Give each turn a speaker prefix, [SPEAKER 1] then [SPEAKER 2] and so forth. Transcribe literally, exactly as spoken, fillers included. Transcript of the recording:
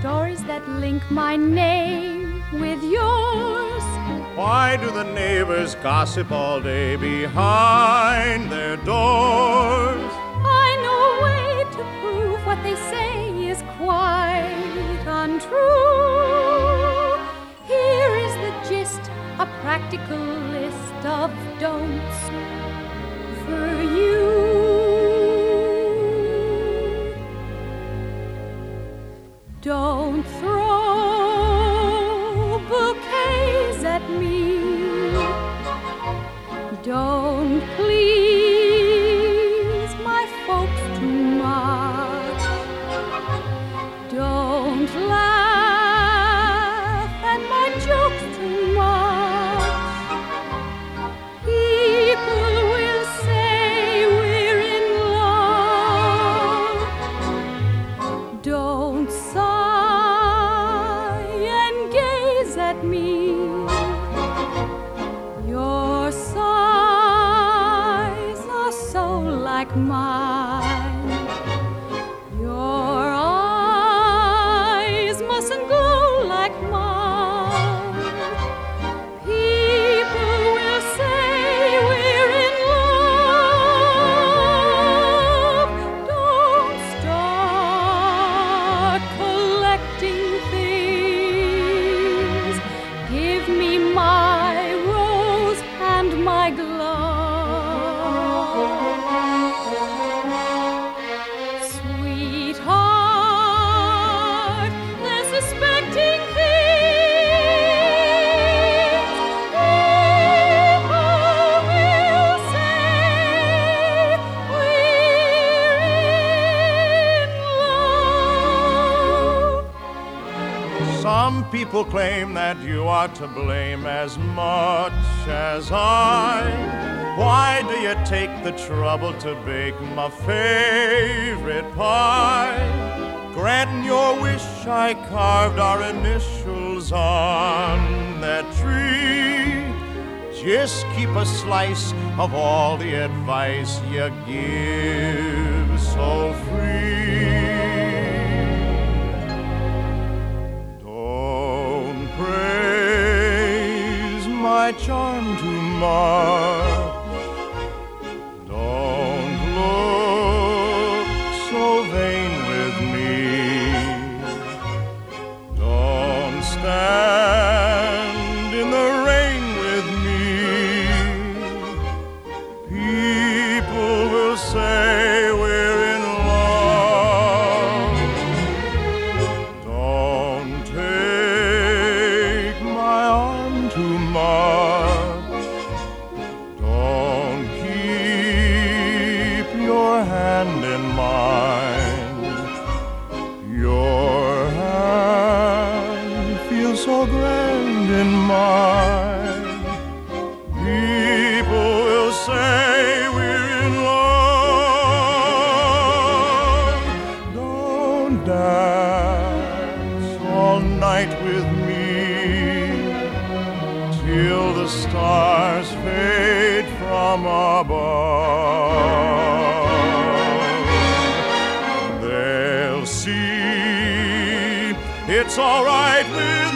[SPEAKER 1] stories that link my name with yours.
[SPEAKER 2] Why do the neighbors gossip all day behind their doors?
[SPEAKER 1] I know a way to prove what they say is quite untrue. Here is the gist, a practical list of don'ts for you. Don't throw bouquets at me. Don't please my folks too much. Don't laugh at my jokes too much. People will say we're in love. Don't sigh and gaze at me. Your sighs are so like mine. Your eyes mustn't glow like mine. People will say we're in love. Don't start collecting things. Give me my rose and my glove. Sweetheart, they're suspecting things. People will say we're in love.
[SPEAKER 2] Some people claim that you are to blame as much as I. Why do you take the trouble to bake my favorite pie? Granting your wish, I carved our initials on that tree. Just keep a slice of all the advice you give so free. Don't praise my charm too much. Don't look so vain with me. Don't stand in the rain with me. People will say we're in love. Don't take my arm too much. Don't keep your hand in mine. Your hand feels so grand in mine. People will say we're in love. Don't dance all night with me till the stars fade from above. They'll see it's all right with